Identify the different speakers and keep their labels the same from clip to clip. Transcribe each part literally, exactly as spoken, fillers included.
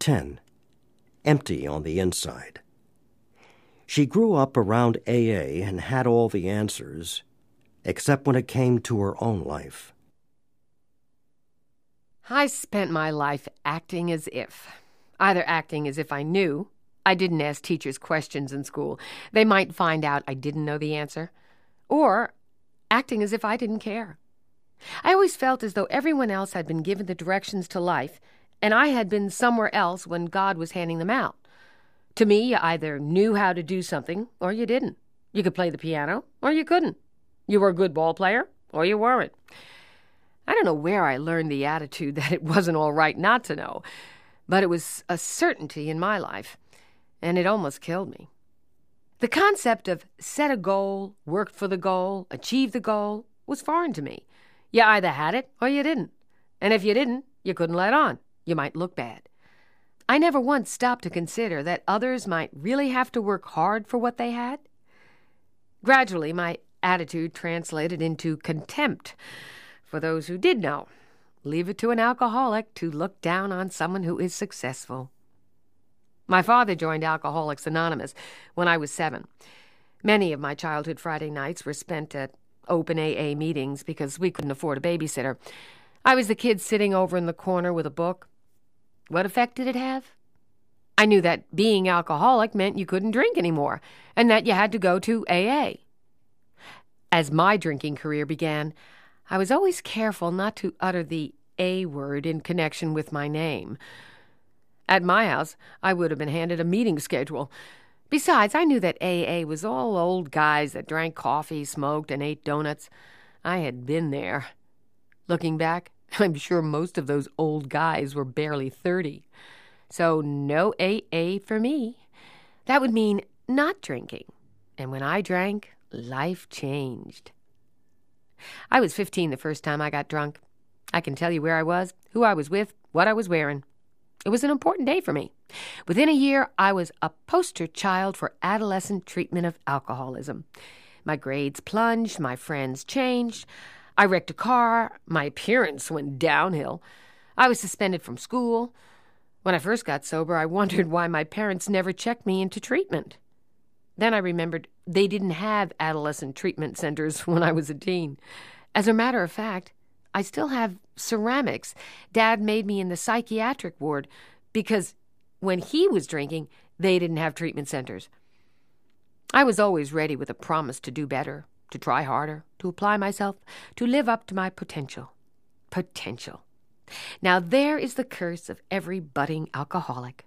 Speaker 1: ten, empty on the inside. She grew up around A A and had all the answers, except when it came to her own life.
Speaker 2: I spent my life acting as if. Either acting as if I knew. I didn't ask teachers questions in school. They might find out I didn't know the answer. Or acting as if I didn't care. I always felt as though everyone else had been given the directions to life, and I had been somewhere else when God was handing them out. To me, you either knew how to do something or you didn't. You could play the piano or you couldn't. You were a good ball player or you weren't. I don't know where I learned the attitude that it wasn't all right not to know, but it was a certainty in my life, and it almost killed me. The concept of set a goal, work for the goal, achieve the goal was foreign to me. You either had it or you didn't, and if you didn't, you couldn't let on. You might look bad. I never once stopped to consider that others might really have to work hard for what they had. Gradually, my attitude translated into contempt for those who did know. Leave it to an alcoholic to look down on someone who is successful. My father joined Alcoholics Anonymous when I was seven. Many of my childhood Friday nights were spent at open A A meetings because we couldn't afford a babysitter. I was the kid sitting over in the corner with a book. What effect did it have? I knew that being alcoholic meant you couldn't drink anymore and that you had to go to A A. As my drinking career began, I was always careful not to utter the A word in connection with my name. At my house, I would have been handed a meeting schedule. Besides, I knew that A A was all old guys that drank coffee, smoked, and ate donuts. I had been there. Looking back, I'm sure most of those old guys were barely thirty. So no A A for me. That would mean not drinking. And when I drank, life changed. I was fifteen the first time I got drunk. I can tell you where I was, who I was with, what I was wearing. It was an important day for me. Within a year, I was a poster child for adolescent treatment of alcoholism. My grades plunged, my friends changed. I wrecked a car, my appearance went downhill. I was suspended from school. When I first got sober, I wondered why my parents never checked me into treatment. Then I remembered they didn't have adolescent treatment centers when I was a teen. As a matter of fact, I still have ceramics Dad made me in the psychiatric ward because when he was drinking, they didn't have treatment centers. I was always ready with a promise to do better, to try harder, to apply myself, to live up to my potential. Potential. Now there is the curse of every budding alcoholic.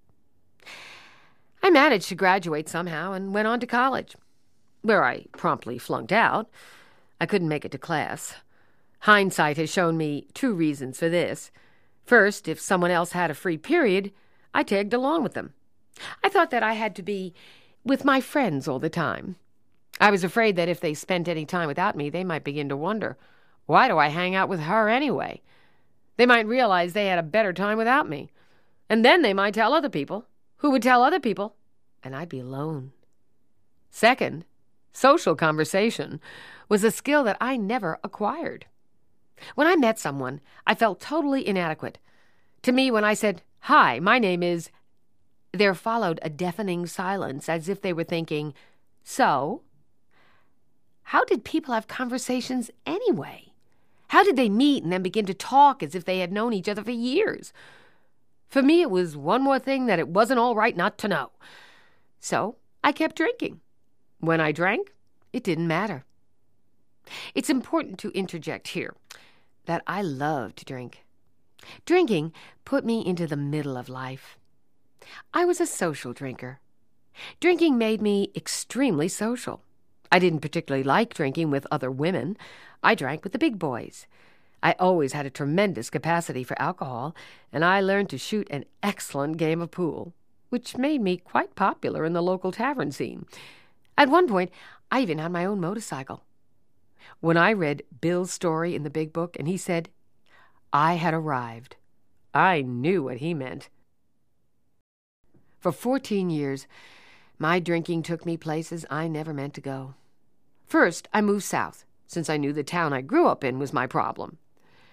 Speaker 2: I managed to graduate somehow and went on to college, where I promptly flunked out. I couldn't make it to class. Hindsight has shown me two reasons for this. First, if someone else had a free period, I tagged along with them. I thought that I had to be with my friends all the time. I was afraid that if they spent any time without me, they might begin to wonder, why do I hang out with her anyway? They might realize they had a better time without me. And then they might tell other people, who would tell other people, and I'd be alone. Second, social conversation was a skill that I never acquired. When I met someone, I felt totally inadequate. To me, when I said, "Hi, my name is," there followed a deafening silence as if they were thinking, so? How did people have conversations anyway? How did they meet and then begin to talk as if they had known each other for years? For me, it was one more thing that it wasn't all right not to know. So I kept drinking. When I drank, it didn't matter. It's important to interject here that I love to drink. Drinking put me into the middle of life. I was a social drinker. Drinking made me extremely social. I didn't particularly like drinking with other women. I drank with the big boys. I always had a tremendous capacity for alcohol, and I learned to shoot an excellent game of pool, which made me quite popular in the local tavern scene. At one point, I even had my own motorcycle. When I read Bill's story in the big book and he said, "I had arrived," I knew what he meant. For fourteen years, my drinking took me places I never meant to go. First, I moved south, since I knew the town I grew up in was my problem.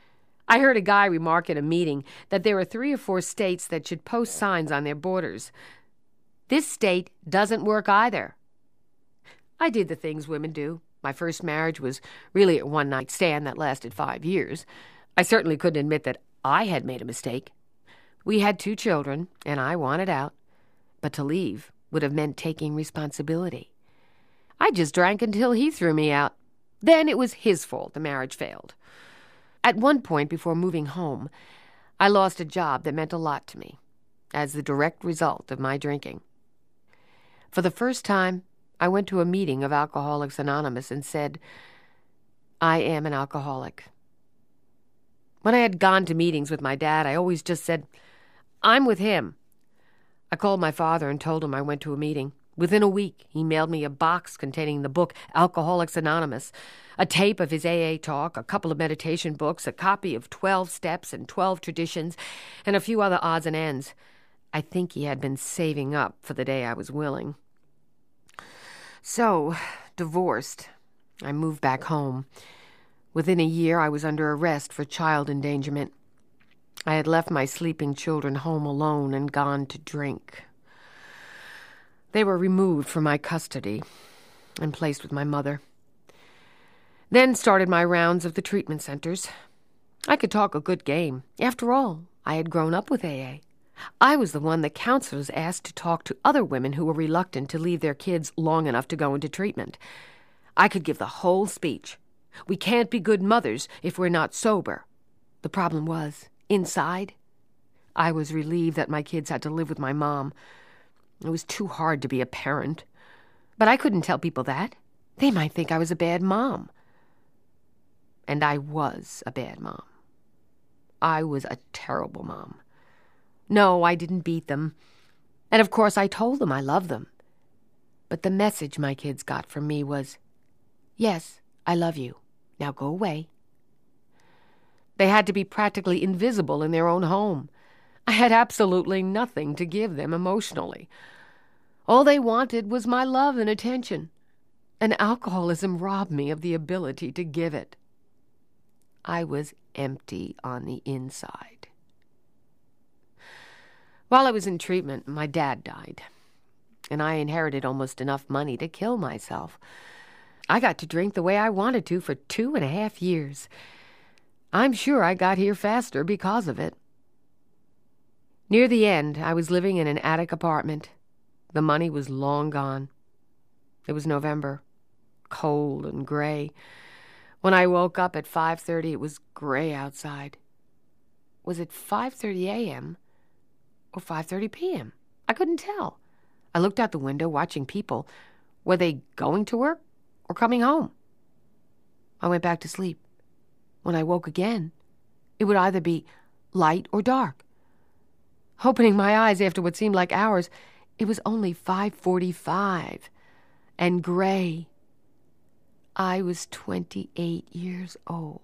Speaker 2: I heard a guy remark at a meeting that there are three or four states that should post signs on their borders. This state doesn't work either. I did the things women do. My first marriage was really a one-night stand that lasted five years. I certainly couldn't admit that I had made a mistake. We had two children, and I wanted out. But to leave would have meant taking responsibility. I just drank until he threw me out. Then it was his fault the marriage failed. At one point before moving home, I lost a job that meant a lot to me as the direct result of my drinking. For the first time, I went to a meeting of Alcoholics Anonymous and said, I am an alcoholic. When I had gone to meetings with my dad, I always just said, I'm with him. I called my father and told him I went to a meeting. Within a week, he mailed me a box containing the book Alcoholics Anonymous, a tape of his A A talk, a couple of meditation books, a copy of twelve Steps and twelve Traditions, and a few other odds and ends. I think he had been saving up for the day I was willing. So, divorced, I moved back home. Within a year, I was under arrest for child endangerment. I had left my sleeping children home alone and gone to drink. They were removed from my custody and placed with my mother. Then started my rounds of the treatment centers. I could talk a good game. After all, I had grown up with A A. I was the one that counselors asked to talk to other women who were reluctant to leave their kids long enough to go into treatment. I could give the whole speech. We can't be good mothers if we're not sober. The problem was, inside, I was relieved that my kids had to live with my mom. It was too hard to be a parent. But I couldn't tell people that. They might think I was a bad mom. And I was a bad mom. I was a terrible mom. No, I didn't beat them. And of course I told them I loved them. But the message my kids got from me was, yes, I love you. Now go away. They had to be practically invisible in their own home. I had absolutely nothing to give them emotionally. All they wanted was my love and attention, and alcoholism robbed me of the ability to give it. I was empty on the inside. While I was in treatment, my dad died, and I inherited almost enough money to kill myself. I got to drink the way I wanted to for two and a half years. I'm sure I got here faster because of it. Near the end, I was living in an attic apartment. The money was long gone. It was November, cold and gray. When I woke up at five thirty, it was gray outside. Was it five thirty a.m. or five thirty p.m.? I couldn't tell. I looked out the window, watching people. Were they going to work or coming home? I went back to sleep. When I woke again, it would either be light or dark. Opening my eyes after what seemed like hours, it was only five forty-five and gray. I was twenty-eight years old.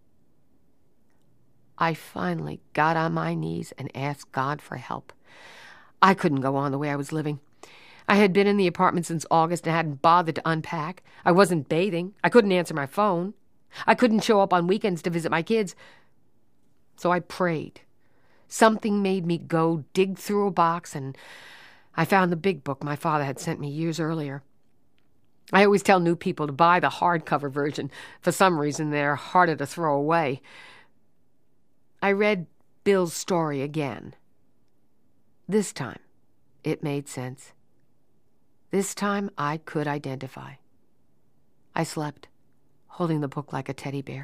Speaker 2: I finally got on my knees and asked God for help. I couldn't go on the way I was living. I had been in the apartment since August and hadn't bothered to unpack. I wasn't bathing. I couldn't answer my phone. I couldn't show up on weekends to visit my kids. So I prayed. Something made me go dig through a box, and I found the big book my father had sent me years earlier. I always tell new people to buy the hardcover version. For some reason, they're harder to throw away. I read Bill's story again. This time, it made sense. This time, I could identify. I slept, holding the book like a teddy bear.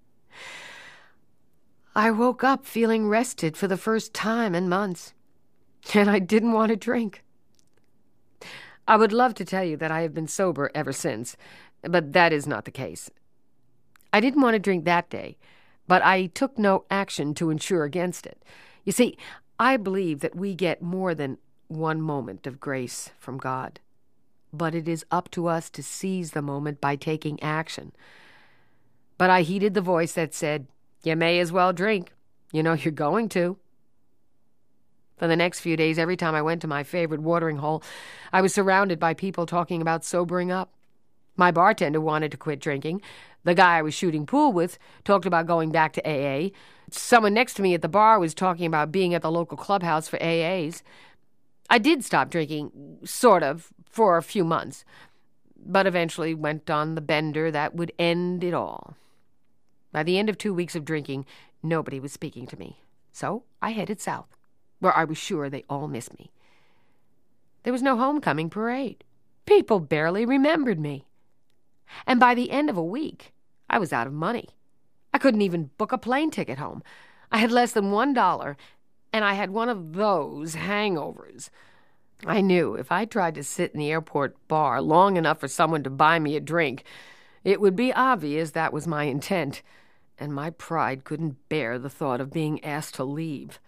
Speaker 2: I woke up feeling rested for the first time in months, and I didn't want to drink. I would love to tell you that I have been sober ever since, but that is not the case. I didn't want to drink that day, but I took no action to ensure against it. You see, I believe that we get more than one moment of grace from God, but it is up to us to seize the moment by taking action. But I heeded the voice that said, you may as well drink. You know you're going to. For the next few days, every time I went to my favorite watering hole, I was surrounded by people talking about sobering up. My bartender wanted to quit drinking. The guy I was shooting pool with talked about going back to A A. Someone next to me at the bar was talking about being at the local clubhouse for A As. I did stop drinking, sort of, for a few months, but eventually went on the bender that would end it all. By the end of two weeks of drinking, nobody was speaking to me. So I headed south, where I was sure they all missed me. There was no homecoming parade. People barely remembered me. And by the end of a week, I was out of money. I couldn't even book a plane ticket home. I had less than one dollar, and I had one of those hangovers. I knew if I tried to sit in the airport bar long enough for someone to buy me a drink, it would be obvious that was my intent, and my pride couldn't bear the thought of being asked to leave.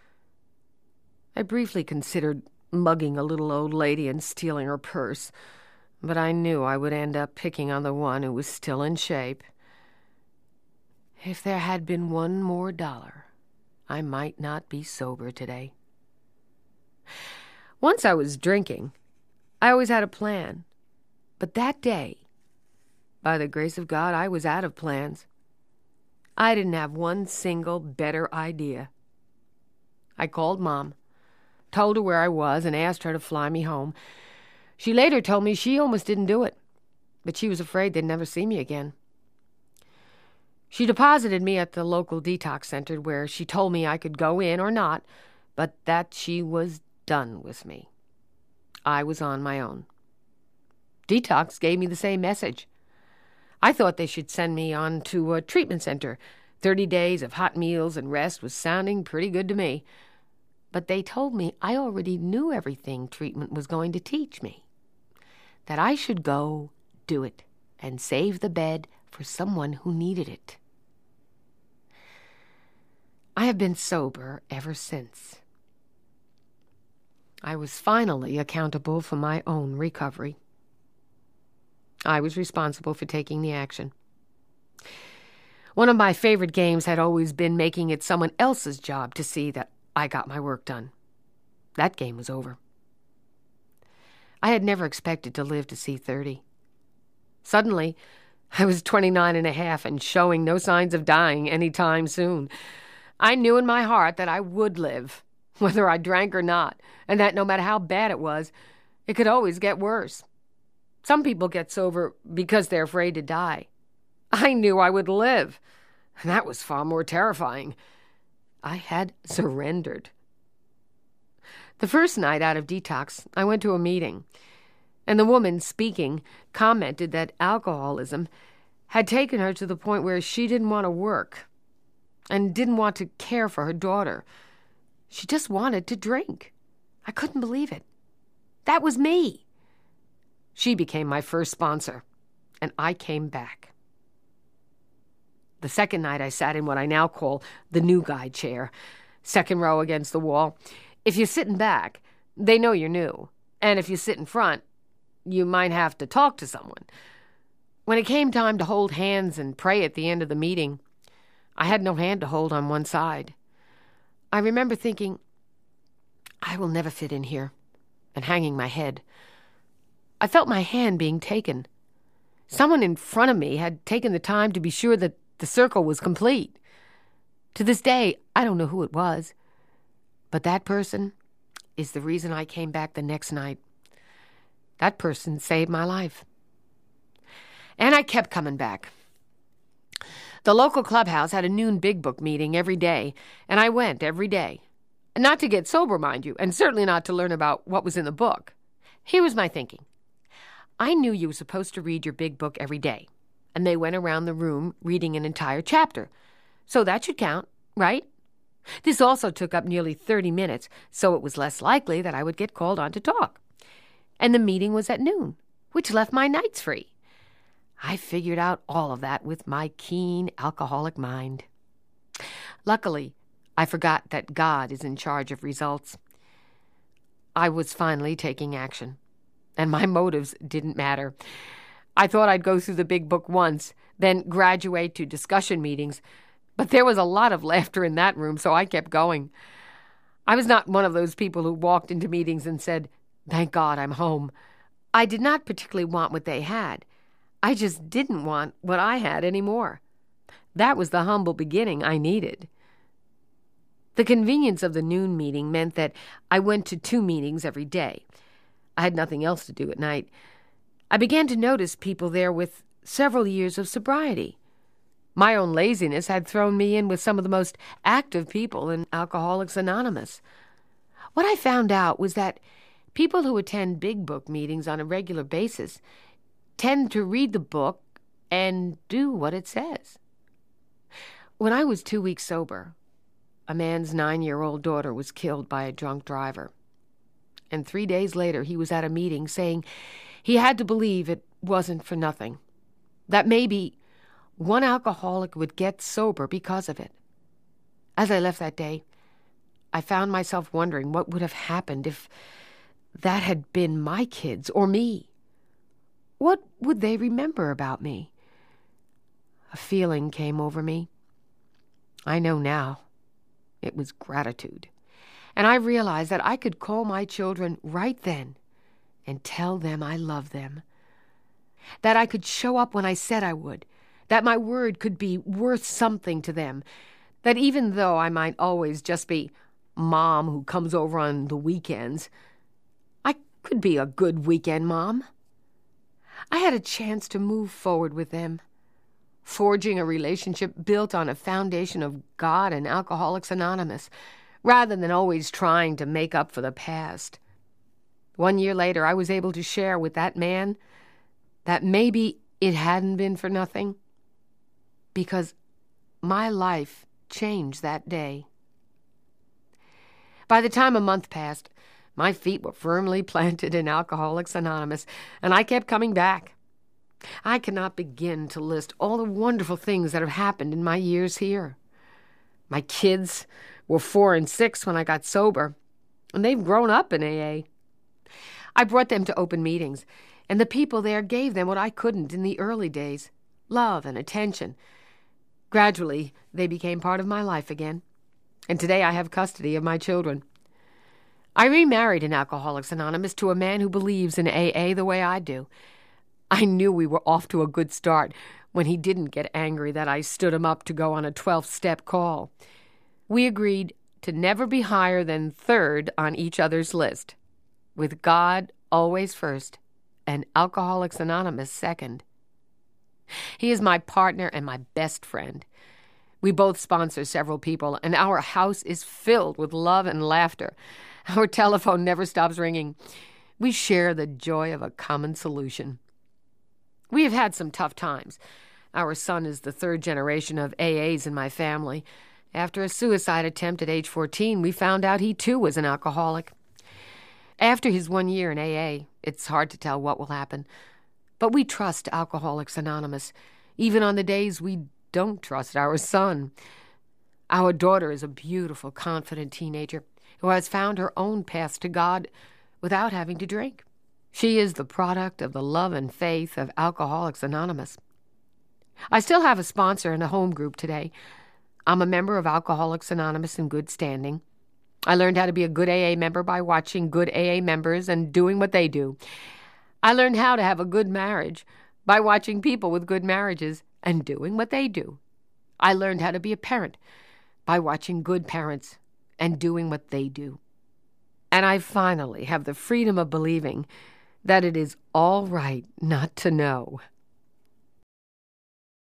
Speaker 2: I briefly considered mugging a little old lady and stealing her purse, but I knew I would end up picking on the one who was still in shape. If there had been one more dollar, I might not be sober today. Once I was drinking, I always had a plan. But that day, by the grace of God, I was out of plans. I didn't have one single better idea. I called Mom, told her where I was, and asked her to fly me home. She later told me she almost didn't do it, but she was afraid they'd never see me again. She deposited me at the local detox center where she told me I could go in or not, but that she was done with me. I was on my own. Detox gave me the same message. I thought they should send me on to a treatment center. Thirty days of hot meals and rest was sounding pretty good to me. But they told me I already knew everything treatment was going to teach me. That I should go do it and save the bed for someone who needed it. I have been sober ever since. I was finally accountable for my own recovery. I was responsible for taking the action. One of my favorite games had always been making it someone else's job to see that I got my work done. That game was over. I had never expected to live to see thirty. Suddenly, I was twenty-nine and a half and showing no signs of dying any time soon. I knew in my heart that I would live, whether I drank or not, and that no matter how bad it was, it could always get worse. Some people get sober because they're afraid to die. I knew I would live, and that was far more terrifying. I had surrendered. The first night out of detox, I went to a meeting, and the woman speaking commented that alcoholism had taken her to the point where she didn't want to work and didn't want to care for her daughter. She just wanted to drink. I couldn't believe it. That was me. She became my first sponsor, and I came back. The second night I sat in what I now call the new guy chair, second row against the wall. If you're sitting back, they know you're new, and if you sit in front, you might have to talk to someone. When it came time to hold hands and pray at the end of the meeting, I had no hand to hold on one side. I remember thinking, I will never fit in here, and hanging my head. I felt my hand being taken. Someone in front of me had taken the time to be sure that the circle was complete. To this day, I don't know who it was, but that person is the reason I came back the next night. That person saved my life. And I kept coming back. The local clubhouse had a noon big book meeting every day, and I went every day. Not to get sober, mind you, and certainly not to learn about what was in the book. Here was my thinking. I knew you were supposed to read your big book every day, and they went around the room reading an entire chapter. So that should count, right? This also took up nearly thirty minutes, so it was less likely that I would get called on to talk. And the meeting was at noon, which left my nights free. I figured out all of that with my keen alcoholic mind. Luckily, I forgot that God is in charge of results. I was finally taking action, and my motives didn't matter. I thought I'd go through the big book once, then graduate to discussion meetings, but there was a lot of laughter in that room, so I kept going. I was not one of those people who walked into meetings and said, "Thank God I'm home." I did not particularly want what they had. I just didn't want what I had anymore. That was the humble beginning I needed. The convenience of the noon meeting meant that I went to two meetings every day. I had nothing else to do at night. I began to notice people there with several years of sobriety. My own laziness had thrown me in with some of the most active people in Alcoholics Anonymous. What I found out was that people who attend Big Book meetings on a regular basis tend to read the book and do what it says. When I was two weeks sober, a man's nine-year-old daughter was killed by a drunk driver. And three days later, he was at a meeting saying he had to believe it wasn't for nothing, that maybe one alcoholic would get sober because of it. As I left that day, I found myself wondering what would have happened if that had been my kids or me. What would they remember about me? A feeling came over me. I know now. It was gratitude. And I realized that I could call my children right then and tell them I love them. That I could show up when I said I would. That my word could be worth something to them. That even though I might always just be Mom who comes over on the weekends, I could be a good weekend mom. I had a chance to move forward with them, forging a relationship built on a foundation of God and Alcoholics Anonymous, rather than always trying to make up for the past. One year later, I was able to share with that man that maybe it hadn't been for nothing, because my life changed that day. By the time a month passed, my feet were firmly planted in Alcoholics Anonymous, and I kept coming back. I cannot begin to list all the wonderful things that have happened in my years here. My kids were four and six when I got sober, and they've grown up in A A. I brought them to open meetings, and the people there gave them what I couldn't in the early days, love and attention. Gradually, they became part of my life again, and today I have custody of my children. I remarried in Alcoholics Anonymous to a man who believes in A A the way I do. I knew we were off to a good start when he didn't get angry that I stood him up to go on a twelve-step call. We agreed to never be higher than third on each other's list, with God always first and Alcoholics Anonymous second. He is my partner and my best friend. We both sponsor several people, and our house is filled with love and laughter. Our telephone never stops ringing. We share the joy of a common solution. We have had some tough times. Our son is the third generation of A As in my family. After a suicide attempt at age fourteen, we found out he too was an alcoholic. After his one year in A A, it's hard to tell what will happen. But we trust Alcoholics Anonymous, even on the days we don't trust our son. Our daughter is a beautiful, confident teenager who has found her own path to God without having to drink. She is the product of the love and faith of Alcoholics Anonymous. I still have a sponsor and a home group today. I'm a member of Alcoholics Anonymous in good standing. I learned how to be a good A A member by watching good A A members and doing what they do. I learned how to have a good marriage by watching people with good marriages and doing what they do. I learned how to be a parent by watching good parents and doing what they do. And I finally have the freedom of believing that it is all right not to know.